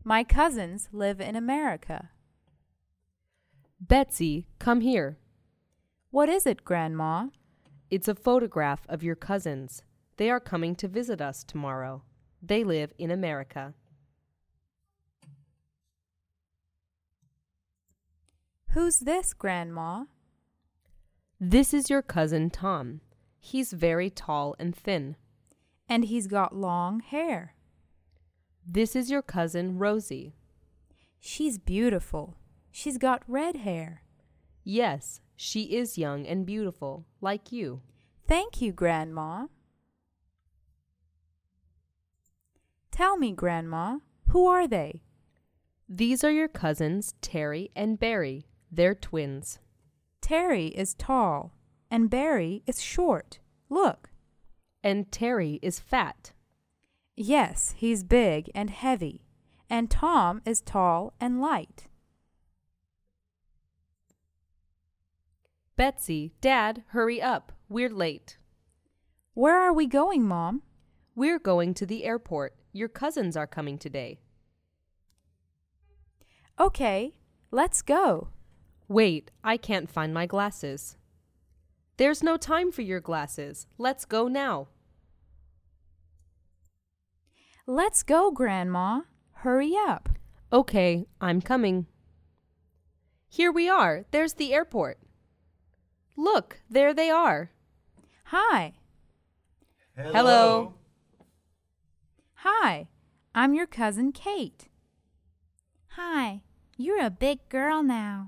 My cousins live in America. Betsy, come here. What is it, Grandma? It's a photograph of your cousins. They are coming to visit us tomorrow. They live in America. Who's this, Grandma? This is your cousin Tom. He's very tall and thin. And he's got long hair. This is your cousin Rosie. She's beautiful. She's got red hair. Yes, she is young and beautiful, like you. Thank you, Grandma. Tell me, Grandma, who are they? These are your cousins Terry and Barry. They're twins. Terry is tall, and Barry is short. Look. And Terry is fat. Yes, he's big and heavy, and Tom is tall and light. Betsy, Dad, hurry up. We're late. Where are we going, Mom? We're going to the airport. Your cousins are coming today. Okay, let's go. Wait, I can't find my glasses. There's no time for your glasses. Let's go now. Let's go, Grandma. Hurry up. Okay, I'm coming. Here we are. There's the airport. Look, there they are. Hi. Hello. Hi, I'm your cousin Kate. Hi, you're a big girl now.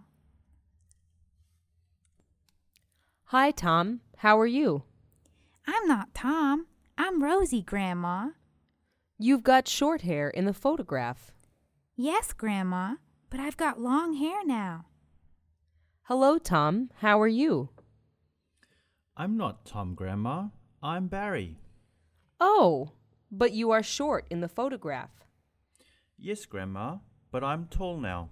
Hi, Tom. How are you? I'm not Tom. I'm Rosie, Grandma. You've got short hair in the photograph. Yes, Grandma, but I've got long hair now. Hello, Tom. How are you? I'm not Tom, Grandma. I'm Barry. Oh, but you are short in the photograph. Yes, Grandma, but I'm tall now.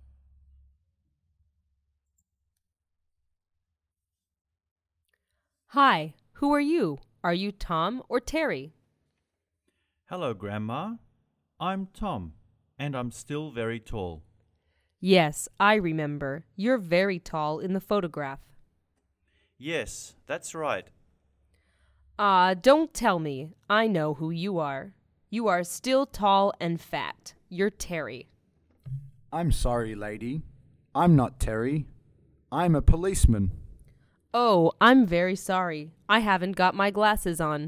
Hi, who are you? Are you Tom or Terry? Hello, Grandma. I'm Tom, and I'm still very tall. Yes, I remember. You're very tall in the photograph. Yes, that's right. Don't tell me. I know who you are. You are still tall and fat. You're Terry. I'm sorry, lady. I'm not Terry. I'm a policeman. Oh, I'm very sorry. I haven't got my glasses on.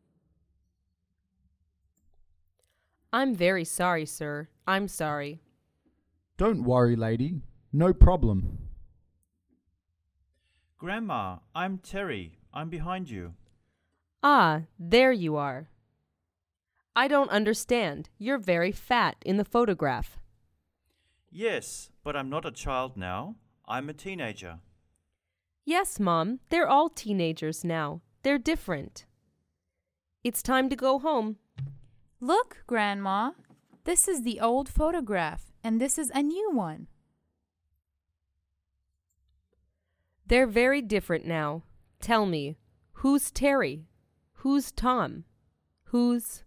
I'm very sorry, sir. I'm sorry. Don't worry, lady. No problem. Grandma, I'm Terry. I'm behind you. Ah, there you are. I don't understand. You're very fat in the photograph. Yes, but I'm not a child now. I'm a teenager. Yes, Mom, they're all teenagers now. They're different. It's time to go home. Look, Grandma. This is the old photograph, and this is a new one. They're very different now. Tell me, who's Terry? Who's Tom? Who's...